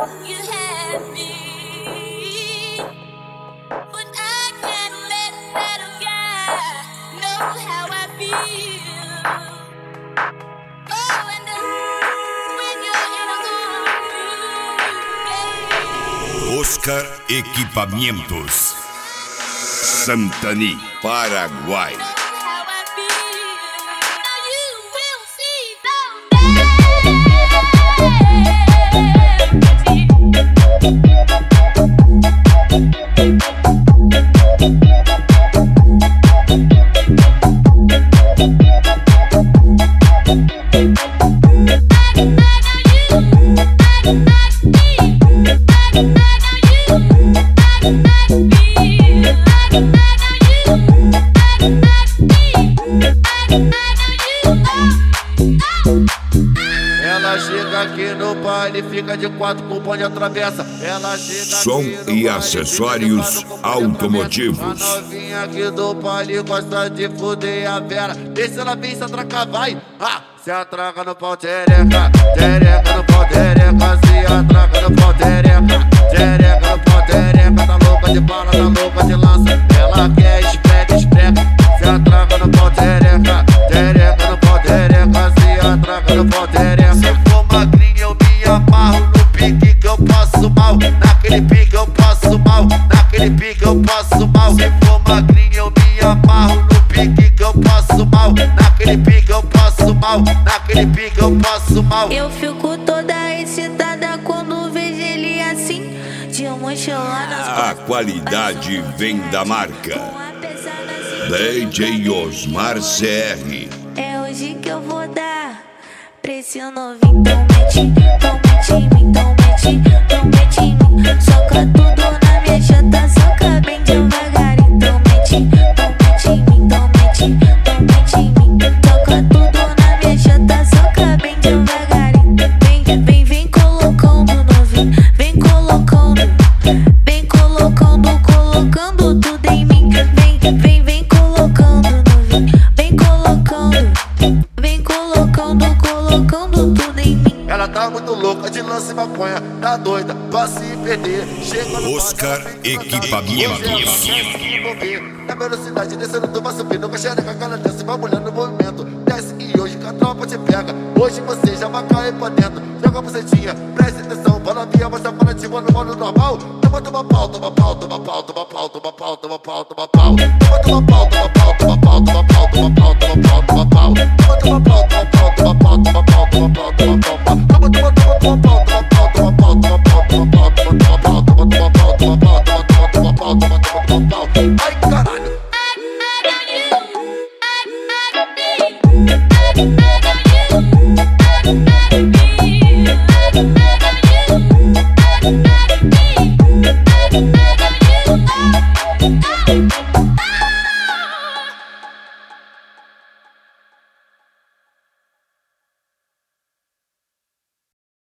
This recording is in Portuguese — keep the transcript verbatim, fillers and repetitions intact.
You had me, but I can't let that guy know how I feel. Oh, and uh, when you're in a Oscar Equipamentos, Santani, Paraguai. Ela chega aqui no baile, fica de quatro com o bonde atravessa. Ela chega Som aqui no e baile, acessórios fica de quatro com o bonde automotivos. atravessa. A novinha aqui do baile gosta de fuder a vera. Deixa ela vir se atracar, vai. Ah, se atraca no pau, tereca. Tereca no pau, tereca. Se atraca no pau, tereca. Tereca no pau, tereca. Tá louca de bala, tá louca de lança. Ela quer espreca, espreca. Se atraca no pau, tereca. Tereca no pau, tereca. Se atraca no pau, tereca. Se for magrinha eu me amarro no pique que eu passo mal. Naquele pique eu passo mal. Naquele pique eu passo mal. Se for magrinha eu me amarro no pique que eu passo mal. Naquele pique eu passo mal. Naquele pique eu passo mal. Eu fico toda excitada quando vejo ele assim, de mochila nas costas. A qualidade vem da marca D J Osmar C R. É hoje que eu vou dar pra esse novinho. Então mete, então mete em mim, então mete, então mete em mim. Soca tudo na minha chata, soca bem devagar. Então mete, então mete em mim, então mete, então mete em mim. Soca tudo na minha chata, soca bem devagar. Vem, vem, vem colocando novinho, vem colocando, vem colocando, colocando tudo em mim. Vem, vem, vem colocando novinho, vem colocando, vem colocando, colocando tudo em mim. Ela tá muito louca de lance e maconha, tá doida pra se perder. Chega no Oscar bar, Equipamentos. na velocidade descendo, tu vai subindo com a xereca, aquela dança vai mulher no movimento. Desce e hoje que a tropa te pega. Hoje você já vai cair pra dentro. Joga a bucetinha, preste atenção. Fala via, mostra para ti, mano, mano normal. Toma, toma pau, toma pau, toma pau, toma pau, toma pau, toma pau, toma pau. Toma, toma pau, toma pau, toma pau, toma pau, toma pau, toma pau, toma pau. Toma, toma pau, toma pau, toma pau, toma pau, toma pau, toma pau. Toma, toma, toma, toma pau, toma pau, toma pau, toma pau, toma pau, toma pau, toma pau, toma pau, toma pau, toma pau, toma pau, toma pau, toma pau. Ai,